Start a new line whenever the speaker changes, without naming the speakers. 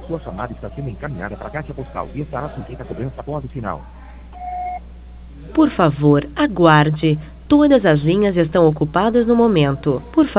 Sua chamada está sendo encaminhada para a caixa postal e estará sujeita a cobrança após o sinal.
Por favor, aguarde. Todas as linhas estão ocupadas no momento. Por favor.